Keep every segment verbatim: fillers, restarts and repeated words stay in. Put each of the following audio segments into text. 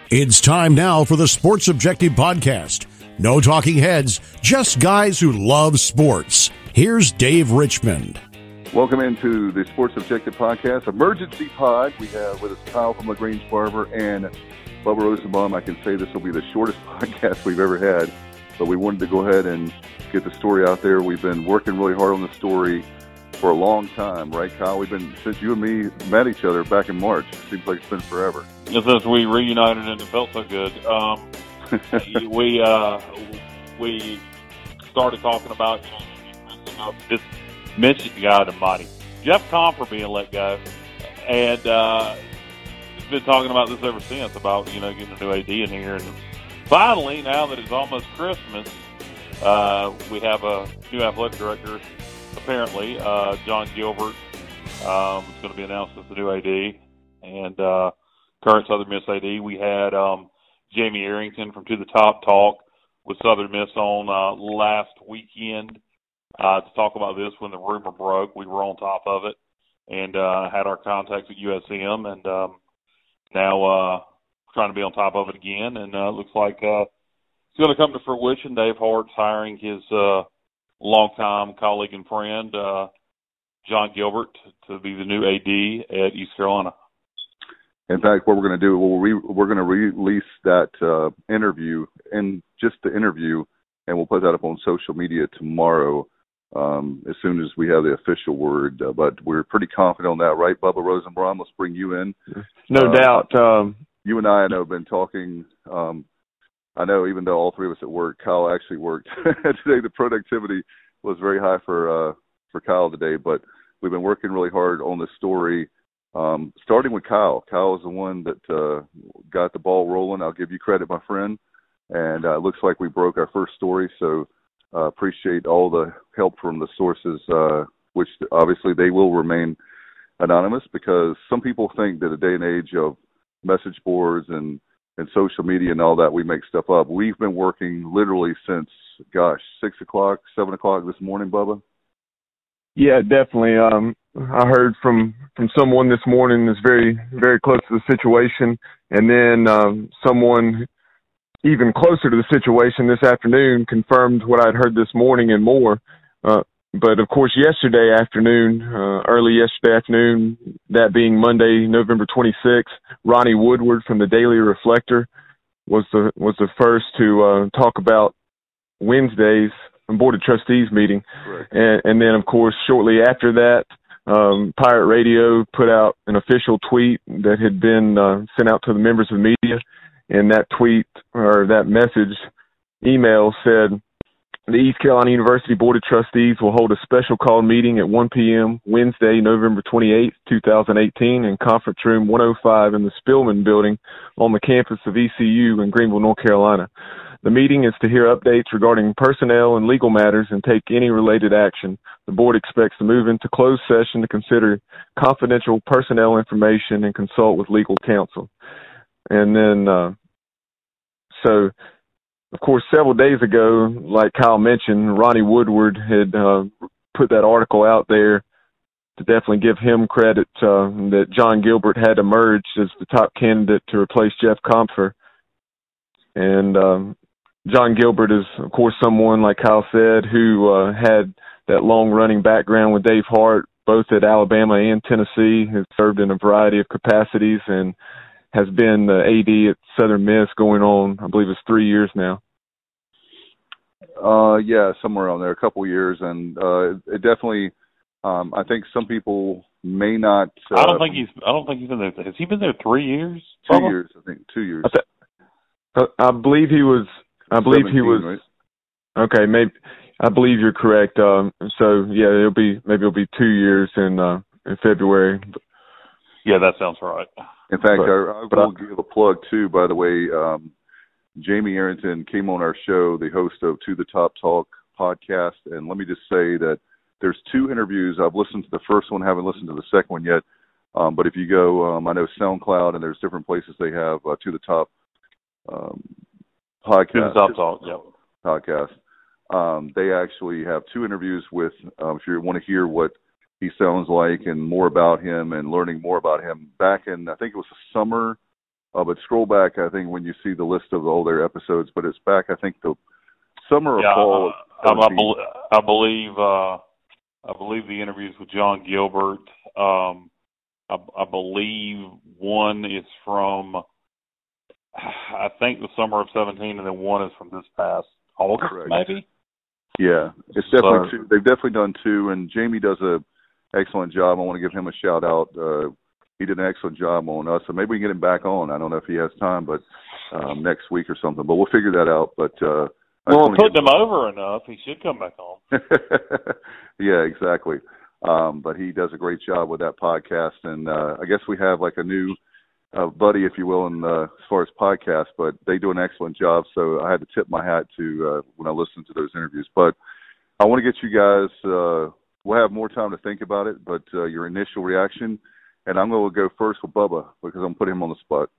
It's time now for the Sports Objective Podcast. No talking heads, just guys who love sports. Here's Dave Richmond. Welcome into the Sports Objective Podcast, Emergency Pod. We have with us Kyle from LaGrange Barber and Bubba Rosenbaum. I can say this will be the shortest podcast we've ever had, but we wanted to go ahead and get the story out there. We've been working really hard on the story for a long time, right, Kyle? We've been, since you and me met each other back in March. It seems like it's been forever. Since we reunited and it felt so good. Um, we uh, we started talking about, you know, this Michigan guy, the mighty Jeff Compher being let go, and uh, he's been talking about this ever since, about, you know, getting a new A D in here. And finally, now that it's almost Christmas, uh, we have a new athletic director. Apparently, uh, John Gilbert um, is going to be announced as the new A D, and uh, current Southern Miss A D. We had um, Jamie Arrington from To the Top talk with Southern Miss on uh, last weekend uh, to talk about this when the rumor broke. We were on top of it and uh, had our contacts at U S M, and um, now uh, trying to be on top of it again. And uh, it looks like uh, it's going to come to fruition. Dave Hart's hiring his uh, longtime colleague and friend, uh, John Gilbert, to be the new A D at East Carolina. In fact, what we're going to do, we'll re, we're going to release that uh, interview, and just the interview, and we'll put that up on social media tomorrow um, as soon as we have the official word. Uh, but we're pretty confident on that, right, Bubba Rosenbaum? Let's bring you in. No uh, doubt. Um, you and I, I know, have been talking. Um, I know even though all three of us at work, Kyle actually worked today. The productivity was very high for uh, for Kyle today, but we've been working really hard on this story. Um, starting with Kyle. Kyle is the one that uh, got the ball rolling. I'll give you credit, my friend. And uh, it looks like we broke our first story, so uh, appreciate all the help from the sources, uh, which obviously they will remain anonymous, because some people think that a day and age of message boards and, and social media and all that, we make stuff up. We've been working literally since, gosh, six o'clock, seven o'clock this morning, Bubba. Yeah, definitely. Um, I heard from, from someone this morning that's very, very close to the situation, and then um, someone even closer to the situation this afternoon confirmed what I'd heard this morning and more. Uh, but, of course, yesterday afternoon, uh, early yesterday afternoon, that being Monday, November twenty-sixth, Ronnie Woodward from the Daily Reflector was the was the first to uh, talk about Wednesday's Board of Trustees meeting. And, and then, of course, shortly after that, um, Pirate Radio put out an official tweet that had been uh, sent out to the members of the media. And that tweet, or that message, email said, the East Carolina University Board of Trustees will hold a special call meeting at one p.m. Wednesday, November twenty-eighth, twenty eighteen, in conference room one oh five in the Spillman building on the campus of E C U in Greenville, North Carolina. The meeting is to hear updates regarding personnel and legal matters and take any related action. The board expects to move into closed session to consider confidential personnel information and consult with legal counsel. And then, uh, so, of course, several days ago, like Kyle mentioned, Ronnie Woodward had uh, put that article out there to definitely give him credit uh, that John Gilbert had emerged as the top candidate to replace Jeff Compher. And um, John Gilbert is, of course, someone, like Kyle said, who uh, had that long-running background with Dave Hart, both at Alabama and Tennessee, has served in a variety of capacities, and has been the A D at Southern Miss going on, I believe it's three years now. Uh, yeah, somewhere around there, a couple years. And uh, it definitely, um, I think some people may not. Uh, I don't think he's, I don't think he's been there. Has he been there three years? Two Bubba? years, I think, two years. I, th- I believe he was, I believe he was, right? Okay, maybe, I believe you're correct. Um, so, yeah, it'll be, maybe it'll be two years in, uh, in February. Yeah, that sounds right. In fact, but, I, I will give a plug, too, by the way. Um, Jamie Arrington came on our show, the host of To the Top Talk podcast, and let me just say that there's two interviews. I've listened to the first one, haven't listened to the second one yet, um, but if you go, um, I know SoundCloud, and there's different places they have uh, To the Top um, podcast. To the Top Talk, yeah. Podcast. Um, they actually have two interviews with, um, if you want to hear what he sounds like and more about him and learning more about him, back in, I think it was the summer Uh, but scroll back, I think, when you see the list of the older episodes. But it's back, I think, the summer or yeah, fall. Uh, I, I, be- I believe uh, I believe the interviews with John Gilbert. Um, I, I believe one is from, I think, the summer of seventeen, and then one is from this past August, Correct. maybe. Yeah, it's definitely so, two. They've definitely done two, and Jamie does a excellent job. I want to give him a shout out. Uh, he did an excellent job on us, so maybe we can get him back on. I don't know if he has time, but um, next week or something. But we'll figure that out. But uh, well, putting him over enough, he should come back on. Yeah, exactly. Um, but he does a great job with that podcast, and uh, I guess we have like a new uh, buddy, if you will, in uh, as far as podcasts. But they do an excellent job, so I had to tip my hat to uh, when I listened to those interviews. But I want to get you guys. Uh, we'll have more time to think about it, but uh, your initial reaction. And I'm going to go first with Bubba because I'm putting him on the spot.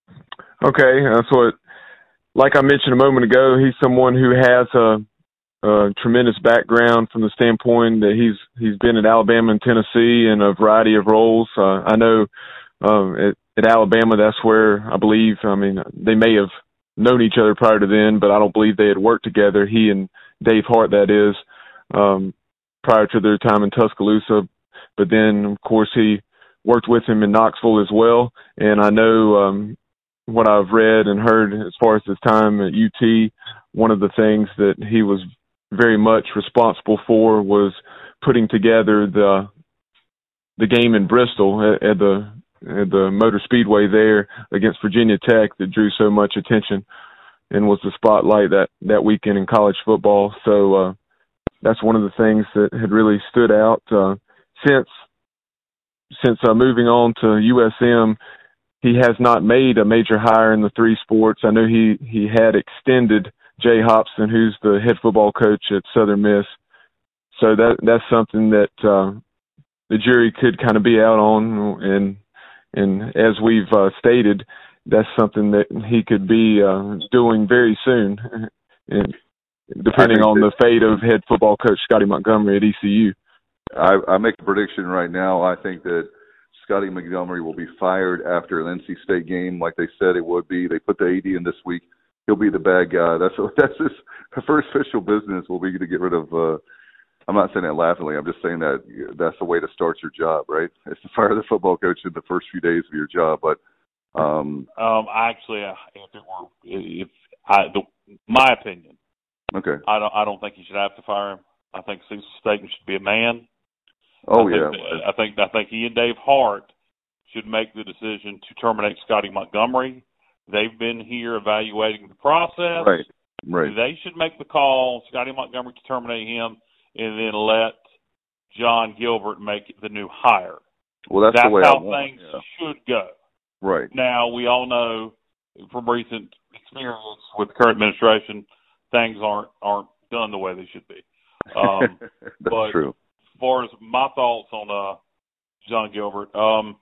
Okay, that's what, like I mentioned a moment ago, he's someone who has a, a tremendous background from the standpoint that he's he's been at Alabama and Tennessee in a variety of roles. Uh, I know um, at, at Alabama, that's where I believe, I mean, they may have known each other prior to then, but I don't believe they had worked together, he and Dave Hart, that is, um, prior to their time in Tuscaloosa. But then, of course, he worked with him in Knoxville as well. And I know um, what I've read and heard as far as his time at U T, one of the things that he was very much responsible for was putting together the the game in Bristol at, at the at the Motor Speedway there against Virginia Tech that drew so much attention and was the spotlight that, that weekend in college football. So uh, that's one of the things that had really stood out. Uh, since Since uh, moving on to U S M, he has not made a major hire in the three sports. I know he, he had extended Jay Hopson, who's the head football coach at Southern Miss. So that that's something that uh, the jury could kind of be out on. And and as we've uh, stated, that's something that he could be uh, doing very soon, and depending on the fate of head football coach Scotty Montgomery at E C U. I, I make a prediction right now. I think that Scotty Montgomery will be fired after an N C State game, like they said it would be. They put the A D in this week. He'll be the bad guy. That's that's his first official business will be to get rid of. Uh, I'm not saying that laughingly. I'm just saying that that's the way to start your job, right? It's to fire the football coach in the first few days of your job. But um, um, actually, if it were, if I, the, my opinion, okay, I don't, I don't think you should have to fire him. I think Cecil Staten should be a man. Oh, I yeah. Think, I think I think he and Dave Hart should make the decision to terminate Scotty Montgomery. They've been here evaluating the process. Right, right. They should make the call, Scotty Montgomery, to terminate him, and then let John Gilbert make the new hire. Well, that's, that's the way how I want, things yeah. should go. Right. Now, we all know from recent experience with the current administration, things aren't aren't done the way they should be. Um, that's but true. As far as my thoughts on uh, John Gilbert, um,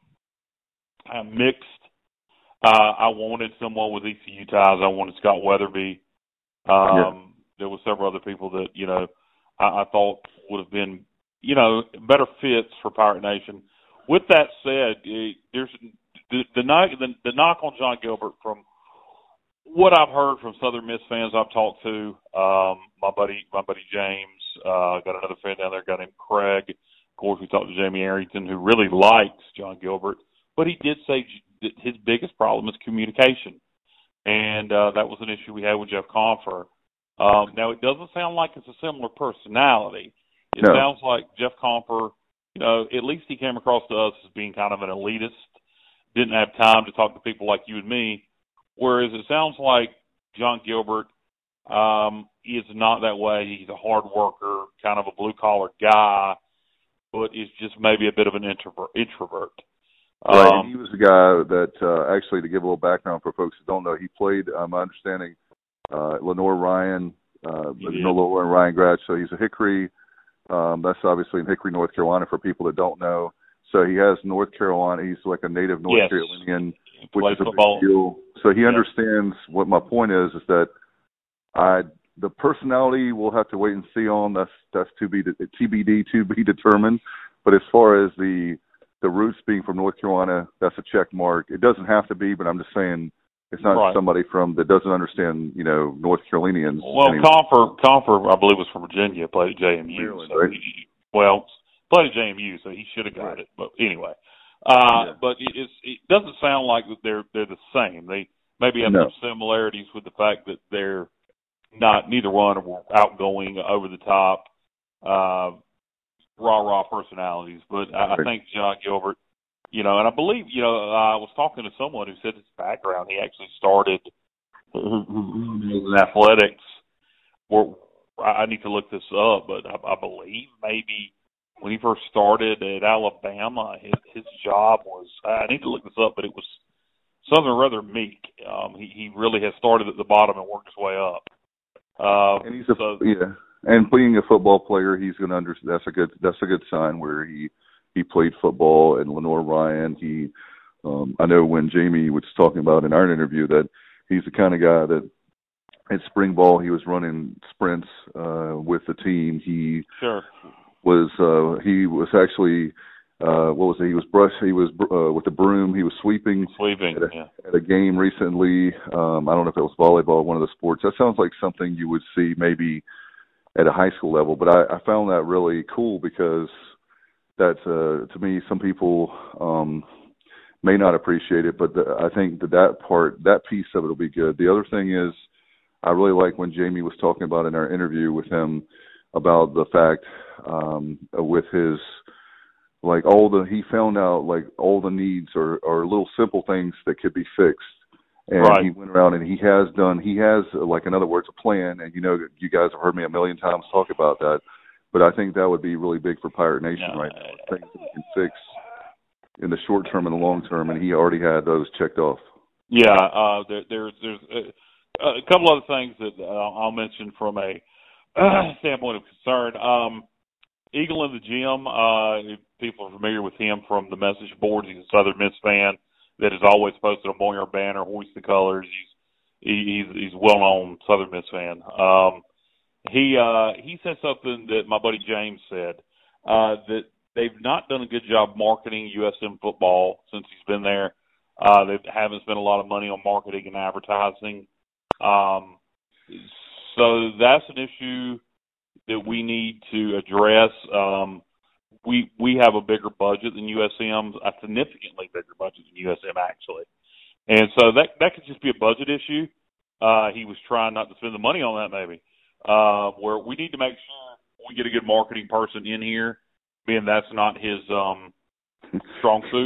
I'm mixed. Uh, I wanted someone with E C U ties. I wanted Scott Weatherby. Um, yeah. There were several other people that, you know, I, I thought would have been, you know, better fits for Pirate Nation. With that said, it, there's the, the, the, the knock on John Gilbert from what I've heard from Southern Miss fans I've talked to, um, my buddy, my buddy James, uh, got another fan down there, a guy named Craig. Of course, we talked to Jamie Arrington, who really likes John Gilbert, but he did say that his biggest problem is communication, and uh, that was an issue we had with Jeff Confer. Um, now, it doesn't sound like it's a similar personality. It no. sounds like Jeff Confer, you know, at least he came across to us as being kind of an elitist, didn't have time to talk to people like you and me. Whereas it sounds like John Gilbert um, is not that way. He's a hard worker, kind of a blue-collar guy, but is just maybe a bit of an introvert. introvert. Right, um, and he was the guy that, uh, actually, to give a little background for folks who don't know, he played, uh, my understanding, uh, Lenore Ryan, uh, Lenore and Ryan grad, so he's a Hickory. Um, that's obviously in Hickory, North Carolina, for people that don't know. So he has North Carolina. He's like a native North yes. Carolinian, He which is a football. big deal. So he yeah. understands what my point is, is that I the personality we'll have to wait and see on. That's that's to be T B D, to be determined. But as far as the the roots being from North Carolina, that's a check mark. It doesn't have to be, but I'm just saying it's not right. somebody from that doesn't understand, you know, North Carolinians. Well, anymore. Confer, Confer, I believe was from Virginia, played at J M U. Maryland, so right? he, well, played at J M U, so he should have got right. it. But anyway, uh, yeah. but it, it's, it doesn't sound like that they're they're the same. They maybe have no. some similarities with the fact that they're not neither one were outgoing, over the top, uh, rah rah personalities. But I, I think John Gilbert, you know, and I believe, you know, I was talking to someone who said his background. He actually started in athletics. Or I need to look this up, but I, I believe maybe when he first started at Alabama, his, his job was, I need to look this up, but it was something rather meek. Um, he, he really has started at the bottom and worked his way up. Uh, and he's a, so, yeah, and being a football player, he's going to understand. That's a good, that's a good sign where he, he played football. And Lenore Ryan, he, um, I know when Jamie was talking about in our interview that he's the kind of guy that at spring ball, he was running sprints uh, with the team. He sure. was uh, he was actually uh, what was it? He was brush. He was uh, with the broom. He was sweeping. Sweeping at a, yeah. at a game recently. Um, I don't know if it was volleyball, one of the sports. That sounds like something you would see maybe at a high school level. But I, I found that really cool because that's uh, to me some people um, may not appreciate it, but the, I think that that part, that piece of it will be good. The other thing is, I really like when Jamie was talking about in our interview with him about the fact um, with his, like all the, he found out like all the needs are, are little simple things that could be fixed. And right. he went around and he has done, he has like, in other words, a plan. And you know, you guys have heard me a million times talk about that, but I think that would be really big for Pirate Nation no. right now. Things that we can fix in the short term and the long term. And he already had those checked off. Yeah. Uh, there, there's, there's, uh, Uh, a couple other things that uh, I'll mention from a uh, standpoint of concern. Um, Eagle in the Gym, uh, if people are familiar with him from the message boards. He's a Southern Miss fan that has always posted a Boneyard banner, hoist the colors. He's he's he's a well-known Southern Miss fan. Um, he uh, he said something that my buddy James said, uh, that they've not done a good job marketing U S M football since he's been there. Uh, they haven't spent a lot of money on marketing and advertising. Um, so that's an issue that we need to address. Um, we we have a bigger budget than U S M, a significantly bigger budget than U S M actually, and so that that could just be a budget issue. Uh, he was trying not to spend the money on that maybe. Uh, where we need to make sure we get a good marketing person in here, being that's not his um, strong suit.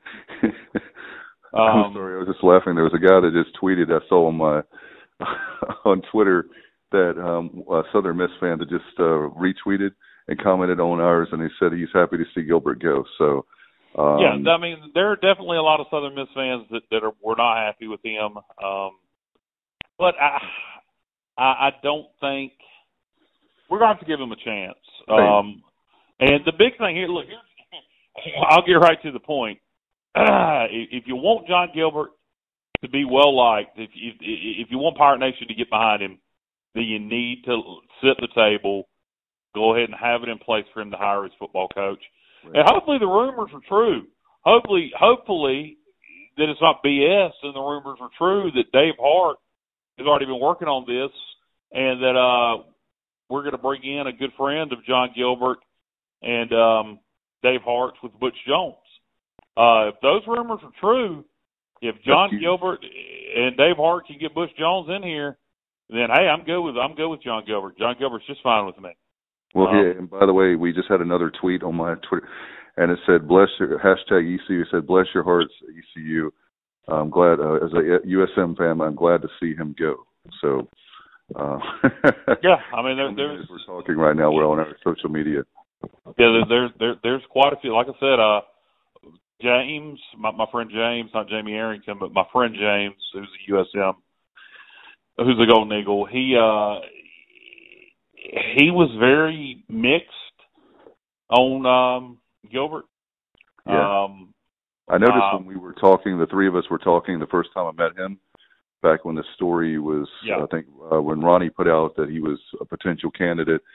I'm Um, sorry, I was just laughing. There was a guy that just tweeted. I saw on my on Twitter that um, a Southern Miss fan that just uh, retweeted and commented on ours, and he said he's happy to see Gilbert go. So um, yeah, I mean, there are definitely a lot of Southern Miss fans that, that are were not happy with him. Um, but I, I I don't think we're going to have to give him a chance. Um, and the big thing here, look, I'll get right to the point. Uh, if you want John Gilbert to be well liked, if you if you want Pirate Nation to get behind him, then you need to sit at the table, go ahead and have it in place for him to hire his football coach, right. And hopefully the rumors are true. Hopefully, hopefully that it's not B S and the rumors are true that Dave Hart has already been working on this, and that uh, we're going to bring in a good friend of John Gilbert and um, Dave Hart's with Butch Jones. Uh, if those rumors are true, if John Gilbert and Dave Hart can get Butch Jones in here, then hey, I'm good with I'm good with John Gilbert. John Gilbert's just fine with me. Well, um, yeah. And by the way, we just had another tweet on my Twitter, and it said "bless your hashtag E C U." It said "bless your hearts E C U." I'm glad uh, as a U S M fan, I'm glad to see him go. So, uh, yeah, I mean, there, there's we're talking right now. We're on our social media. Yeah, there's there, there's quite a few. Like I said, uh. James, my, my friend James, not Jamie Arrington, but my friend James, who's a U S M, who's a Golden Eagle, he uh, he was very mixed on um, Gilbert. Yeah. Um, I noticed uh, when we were talking, the three of us were talking the first time I met him, back when the story was, yeah. I think, uh, when Ronnie put out that he was a potential candidate.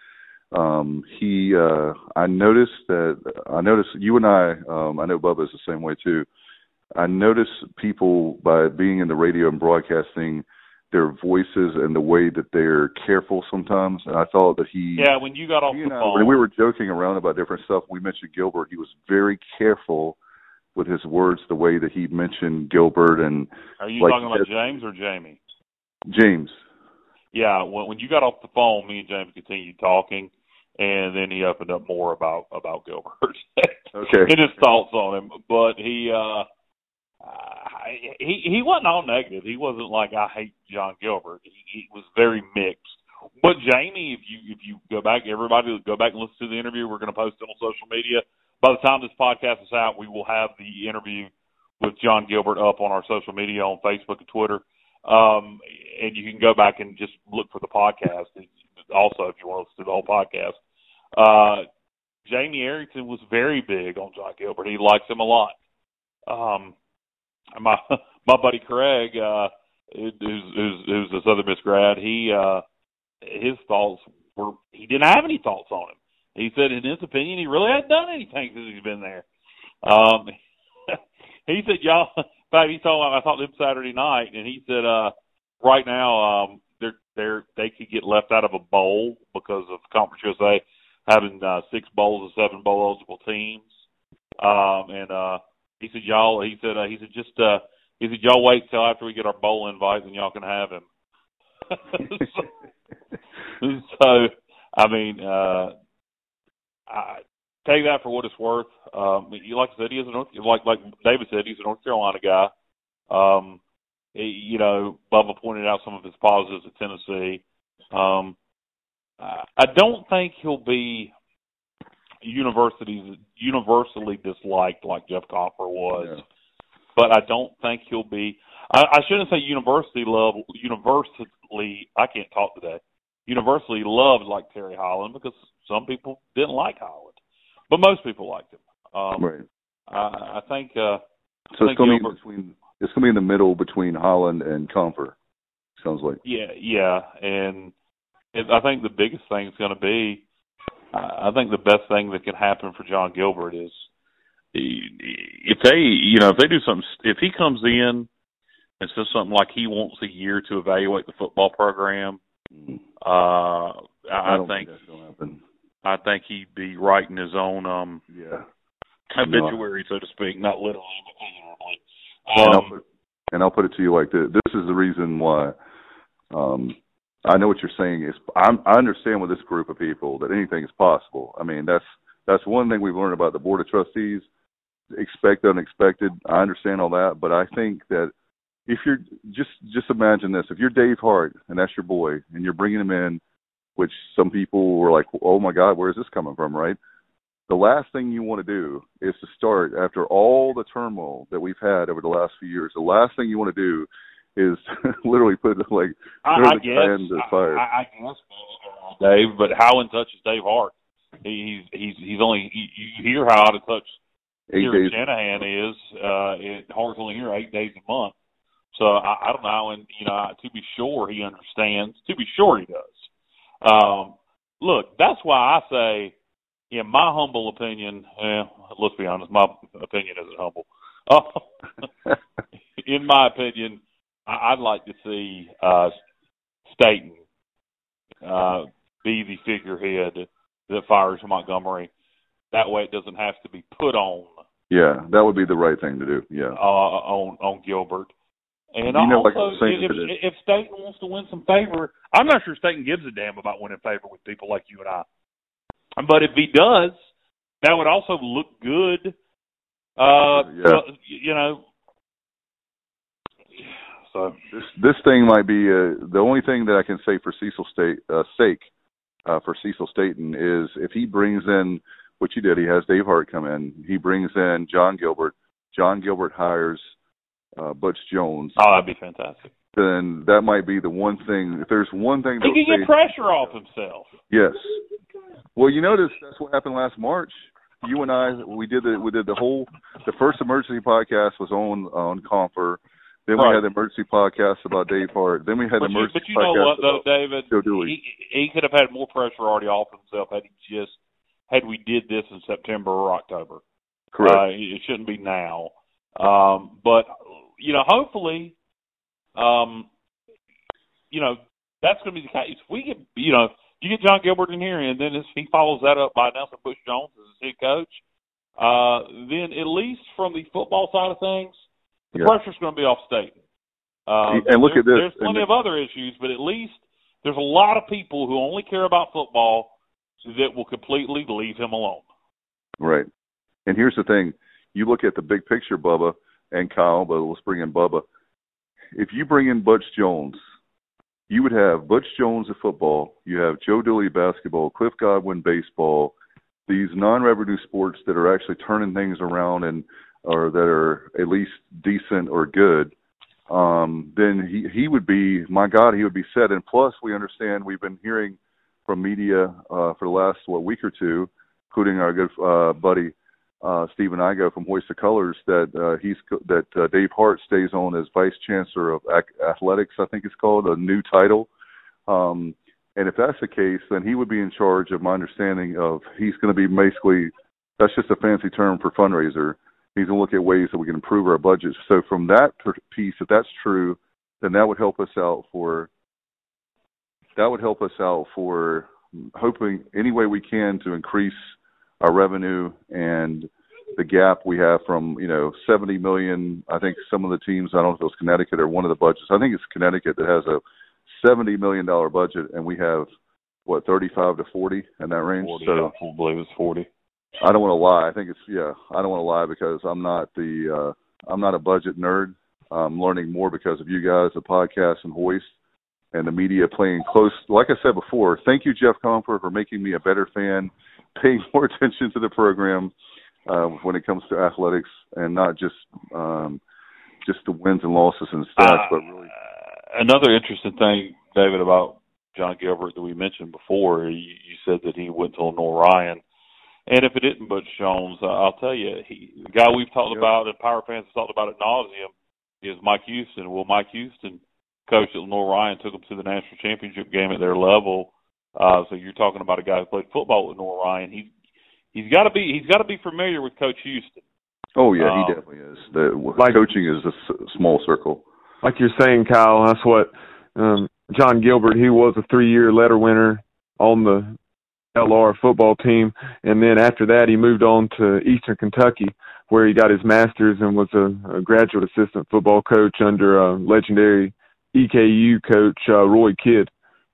Um, he, uh, I noticed that, I noticed you and I, um, I know Bubba is the same way too. I notice people, by being in the radio and broadcasting, their voices and the way that they're careful sometimes. And I thought that he... Yeah, when you got off the I, phone... When we were joking around about different stuff, we mentioned Gilbert. He was very careful with his words, the way that he mentioned Gilbert. And Are you like, talking about James or Jamie? James. Yeah, when, when you got off the phone, me and James continued talking, and then he opened up more about, about Gilbert. Okay. And his thoughts on him. But he... Uh, Uh, he he wasn't all negative. He wasn't like, I hate John Gilbert. He, he was very mixed. But Jamie, if you if you go back, everybody go back and listen to the interview. We're going to post it on social media. By the time this podcast is out, we will have the interview with John Gilbert up on our social media on Facebook and Twitter. Um, and you can go back and just look for the podcast. Also, if you want to listen to the whole podcast, uh, Jamie Arrington was very big on John Gilbert. He likes him a lot. Um, My my buddy Craig, uh, who's, who's, who's a Southern Miss grad, he uh, his thoughts were he didn't have any thoughts on him. He said, in his opinion, he really hadn't done anything since he's been there. Um, he said, y'all. In fact, he told me I talked to him Saturday night, and he said, uh, right now um, they're they're they could get left out of a bowl because of Conference U S A having uh, six bowls of seven bowl eligible teams, um, and. uh He said, y'all, he said, uh, he said, just, uh, he said, y'all wait till after we get our bowl invite and y'all can have him. so, so, I mean, uh, I take that for what it's worth. Um, like I said, he is a North, like, like David said, he's a North Carolina guy. Um, he, you know, Bubba pointed out some of his positives at Tennessee. Um, I, I don't think he'll be universities universally disliked like Jeff Compher was, yeah. But I don't think he'll be. I, I shouldn't say university level. Universally, I can't talk today. Universally loved like Terry Holland because some people didn't like Holland, but most people liked him. Um, right. I, I think. Uh, so I it's going to be Gilbert, between. It's going to be in the middle between Holland and Compher. Sounds like. Yeah, yeah, and it, I think the biggest thing is going to be. I think the best thing that can happen for John Gilbert is if they, you know, if they do something, if he comes in and says something like he wants a year to evaluate the football program, uh, I, I, I think, think that's gonna happen. I think he'd be writing his own, um, yeah, obituary, so to speak, not literally, but figuratively. Um, and, I'll put, um, and I'll put it to you like this: this is the reason why. Um, I know what you're saying. Is I'm, I understand with this group of people that anything is possible. I mean, that's that's one thing we've learned about the Board of Trustees. Expect the unexpected. I understand all that, but I think that if you're just just imagine this: if you're Dave Hart and that's your boy, and you're bringing him in, which some people were like, "Oh my God, where is this coming from?" Right? The last thing you want to do is to start after all the turmoil that we've had over the last few years. The last thing you want to do is literally put like I, I the guess into the fire. I, I guess Dave, but how in touch is Dave Hart? He, he's he's he's only you, you hear how out of touch Gary Shanahan is. Uh, it, Hart's only here eight days a month, so I, I don't know. And you know, to be sure he understands. To be sure he does. Um, look, that's why I say, in my humble opinion, eh, let's be honest, my opinion isn't humble. Uh, in my opinion. I'd like to see uh, Staten uh, be the figurehead that fires Montgomery. That way, it doesn't have to be put on. Yeah, that would be the right thing to do. Yeah, uh, on on Gilbert. And you know, also, like if, if Staten wants to win some favor, I'm not sure Staten gives a damn about winning favor with people like you and I. But if he does, that would also look good. Uh, yeah. You know. So this this thing might be uh, the only thing that I can say for Cecil State uh, sake uh, for Cecil Staten is if he brings in what you did, he has Dave Hart come in, he brings in John Gilbert, John Gilbert hires uh, Butch Jones. Oh, that'd be fantastic. Then that might be the one thing. If there's one thing, he can get pressure off himself. Yes. Well, you notice that's what happened last March. You and I, we did the we did the whole the first emergency podcast was on on Compher. Then right. we had the emergency podcast about Dave Hart. Then we had but the you, emergency podcast. But you know what, though, David? Joe Dooley. He, he could have had more pressure already off himself had he just had we did this in September or October. Correct. Uh, it shouldn't be now. Um, but you know, hopefully, um, you know, that's going to be the case. If we get, you know, you get John Gilbert in here, and then if he follows that up by Nelson Bush Jones as his head coach, uh, then at least from the football side of things, the yeah. pressure's going to be off Staten. Uh, and look at this. There's plenty of other issues, but at least there's a lot of people who only care about football that will completely leave him alone. Right. And here's the thing. You look at the big picture, Bubba and Kyle, but let's bring in Bubba. If you bring in Butch Jones, you would have Butch Jones of football, you have Joe Dooley basketball, Cliff Godwin baseball, these non-revenue sports that are actually turning things around and or that are at least decent or good. Um, then he, he would be, my God, he would be set. And plus, we understand we've been hearing from media uh, for the last, what, week or two, including our good uh, buddy uh, Stephen Igo from Hoist the Colors, that uh, he's that uh, Dave Hart stays on as Vice Chancellor of Athletics, I think it's called, a new title. Um, and if that's the case, then he would be in charge of my understanding of he's going to be basically, that's just a fancy term for fundraiser. He's going to look at ways that we can improve our budgets. So from that piece, if that's true, then that would help us out for that would help us out for hoping any way we can to increase our revenue and the gap we have from, you know, seventy million. I think some of the teams, I don't know if it was Connecticut or one of the budgets. I think it's Connecticut that has a seventy million dollars budget, and we have, what, thirty-five to forty in that range? forty, so I believe it's forty. I don't want to lie. I think it's yeah. I don't want to lie because I'm not the uh, I'm not a budget nerd. I'm learning more because of you guys, the podcast and Hoist, and the media playing close. Like I said before, thank you, Jeff Comfort, for making me a better fan, paying more attention to the program uh, when it comes to athletics, and not just um, just the wins and losses and stats, uh, but really. Another interesting thing, David, about John Gilbert that we mentioned before. You, you said that he went to Lenore Ryan. And if it isn't Butch Jones, uh, I'll tell you, he, the guy we've talked yep. about and Power fans have talked about ad nauseum is Mike Houston. Well, Mike Houston coached at Lenore Ryan, took them to the national championship game at their level. Uh, so you're talking about a guy who played football at Lenore Ryan. He he's got to be he's got to be familiar with Coach Houston. Oh yeah, um, he definitely is. The like, coaching is a s- small circle. Like you're saying, Kyle, that's what um, John Gilbert. He was a three-year letter winner on the L R football team, and then after that he moved on to Eastern Kentucky, where he got his master's and was a, a graduate assistant football coach under uh, legendary E K U coach uh, Roy Kidd.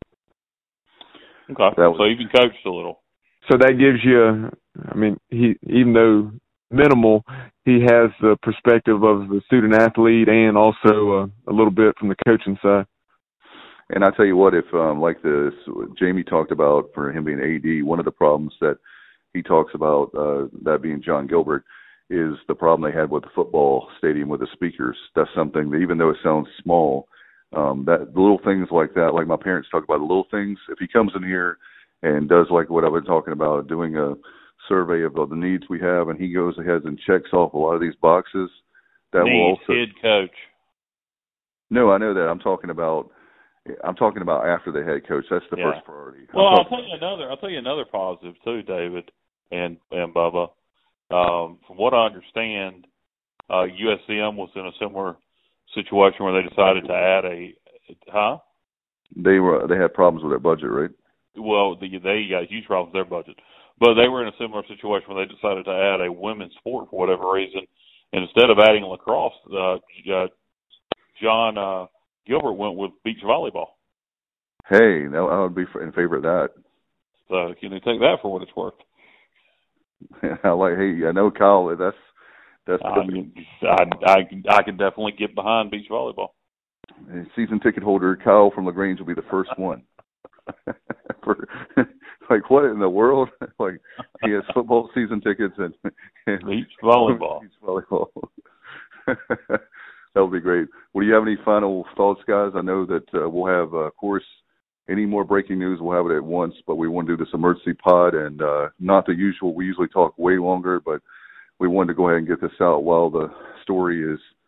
Okay, was, so even coached a little. So that gives you, I mean, he even though minimal, he has the perspective of the student athlete and also uh, a little bit from the coaching side. And I tell you what, if um, like this, Jamie talked about for him being A D, one of the problems that he talks about, uh, that being John Gilbert, is the problem they had with the football stadium with the speakers. That's something that, even though it sounds small, um, that little things like that, like my parents talk about the little things. If he comes in here and does like what I've been talking about, doing a survey of all the needs we have, and he goes ahead and checks off a lot of these boxes, that Needs will also. Head coach. No, I know that. I'm talking about. I'm talking about after the head coach. That's the yeah. first priority. Well, I'll tell you another. I'll tell you another positive too, David and and Bubba. Um, from what I understand, uh, U S C M was in a similar situation where they decided to add a, huh? They were. They had problems with their budget, right? Well, they, they got huge problems with their budget, but they were in a similar situation where they decided to add a women's sport for whatever reason, and instead of adding lacrosse, uh, uh, John. Uh, Gilbert went with beach volleyball. Hey, no, I would be in favor of that. So can you take that for what it's worth? I like. Hey, I know Kyle. That's that's. I I, I I can definitely get behind beach volleyball. Season ticket holder Kyle from LaGrange will be the first one. for, like what in the world? Like he has football season tickets and, and beach volleyball. Beach volleyball. That would be great. Well, do you have any final thoughts, guys? I know that uh, we'll have, uh, of course, any more breaking news, we'll have it at once, but we want to do this emergency pod, and uh, not the usual. We usually talk way longer, but we wanted to go ahead and get this out while the story is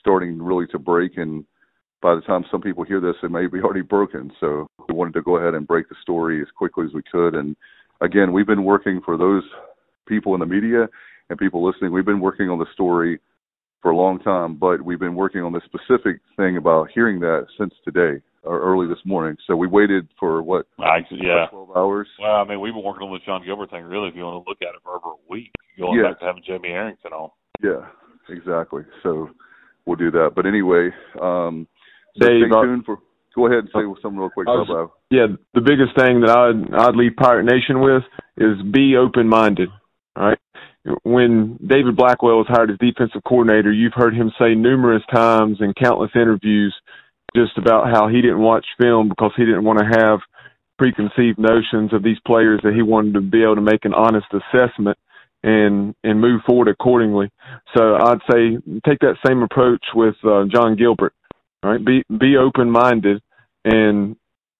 starting really to break, and by the time some people hear this, it may be already broken. So we wanted to go ahead and break the story as quickly as we could. And again, we've been working for those people in the media and people listening. We've been working on the story for a long time, but we've been working on this specific thing about hearing that since today or early this morning. So we waited for what? Actually, yeah. twelve hours. Well, I mean, we've been working on the John Gilbert thing, really, if you want to look at it, for over a week, going yeah. back to having Jamie Harrington on. Yeah, exactly. So we'll do that. But anyway, um, so Dave, stay tuned for. Go ahead and say something real quick. Was, about yeah, the biggest thing that I'd, I'd leave Pirate Nation with is be open-minded. All right. When David Blackwell was hired as defensive coordinator, you've heard him say numerous times in countless interviews just about how he didn't watch film because he didn't want to have preconceived notions of these players, that he wanted to be able to make an honest assessment and and move forward accordingly. So I'd say take that same approach with uh, John Gilbert. All right, be be open-minded, and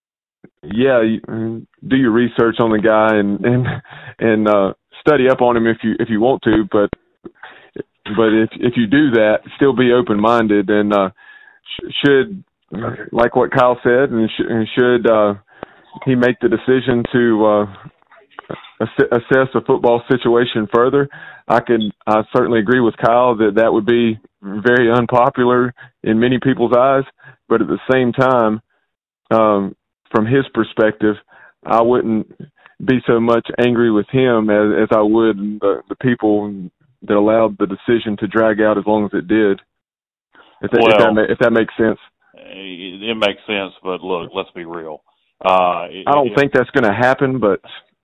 yeah, do your research on the guy and and and uh, study up on him if you if you want to. But but if if you do that, still be open-minded, and uh, sh- should like what Kyle said, and, sh- and should uh, he make the decision to uh, ass- assess a football situation further, I could I certainly agree with Kyle that that would be very unpopular in many people's eyes, but at the same time, um, from his perspective, I wouldn't be so much angry with him as, as I would the, the people that allowed the decision to drag out as long as it did. If that, well, if that, ma- if that makes sense. It, it makes sense, but look, let's be real. Uh, I don't if, think that's going to happen, but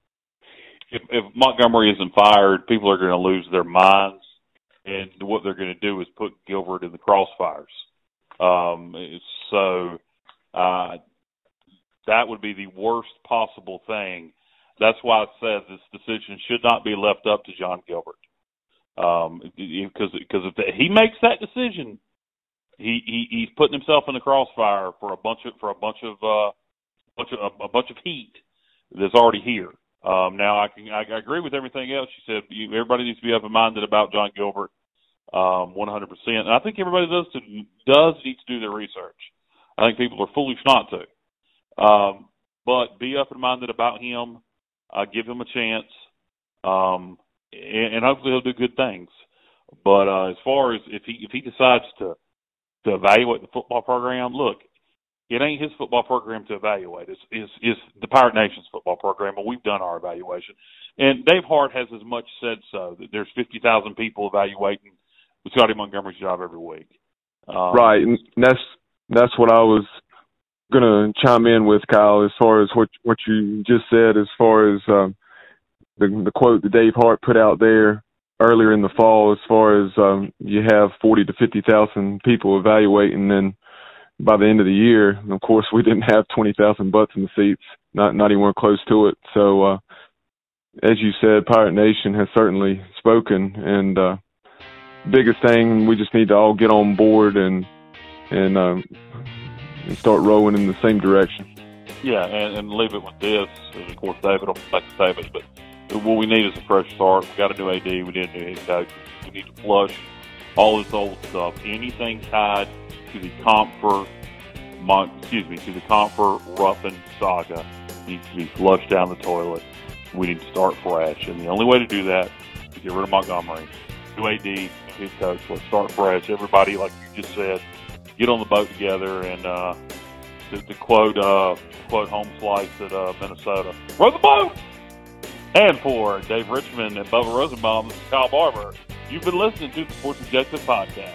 if, if Montgomery isn't fired, people are going to lose their minds. And what they're going to do is put Gilbert in the crossfires. Um, so uh, that would be the worst possible thing. That's why I said this decision should not be left up to John Gilbert. Um, because because if the, he makes that decision, he, he he's putting himself in the crossfire for a bunch of for a bunch of uh, bunch of a, a bunch of heat that's already here. Um, now, I can I, I agree with everything else you said. You, everybody needs to be open-minded about John Gilbert, um, one hundred percent. And I think everybody does to, does need to do their research. I think people are foolish not to. Um, but be open-minded about him. Uh, give him a chance, um, and, and hopefully he'll do good things. But uh, as far as if he if he decides to to evaluate the football program, look. It ain't his football program to evaluate. It's, it's, it's the Pirate Nation's football program, but we've done our evaluation. And Dave Hart has as much said so, that there's fifty thousand people evaluating Scotty Montgomery's job every week. Um, right, and that's that's what I was going to chime in with, Kyle, as far as what what you just said, as far as um, the, the quote that Dave Hart put out there earlier in the fall, as far as um, you have forty to fifty thousand people evaluating, and by the end of the year, of course, we didn't have twenty thousand butts in the seats, not not anywhere close to it. So, uh, as you said, Pirate Nation has certainly spoken, and uh, biggest thing, we just need to all get on board and and, um, and start rowing in the same direction. Yeah, and, and leave it with this. And of course, David will make the statement, but what we need is a fresh start. We got a new A D. We need a new head coach. We need to flush all this old stuff. Anything tied to the Compher, excuse me, to the Compher Ruffin saga needs to be flushed down the toilet. We need to start fresh, and the only way to do that is get rid of Montgomery, new A D, head coach. Let's start fresh. Everybody, like you just said, get on the boat together, and uh, to, to quote uh, quote Home Slice at uh, Minnesota, row the boat. And for Dave Richmond and Bubba Rosenbaum, this is Kyle Barber. You've been listening to the Sports Objective Podcast.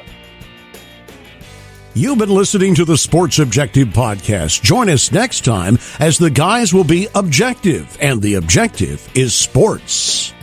You've been listening to the Sports Objective Podcast. Join us next time as the guys will be objective, and the objective is sports.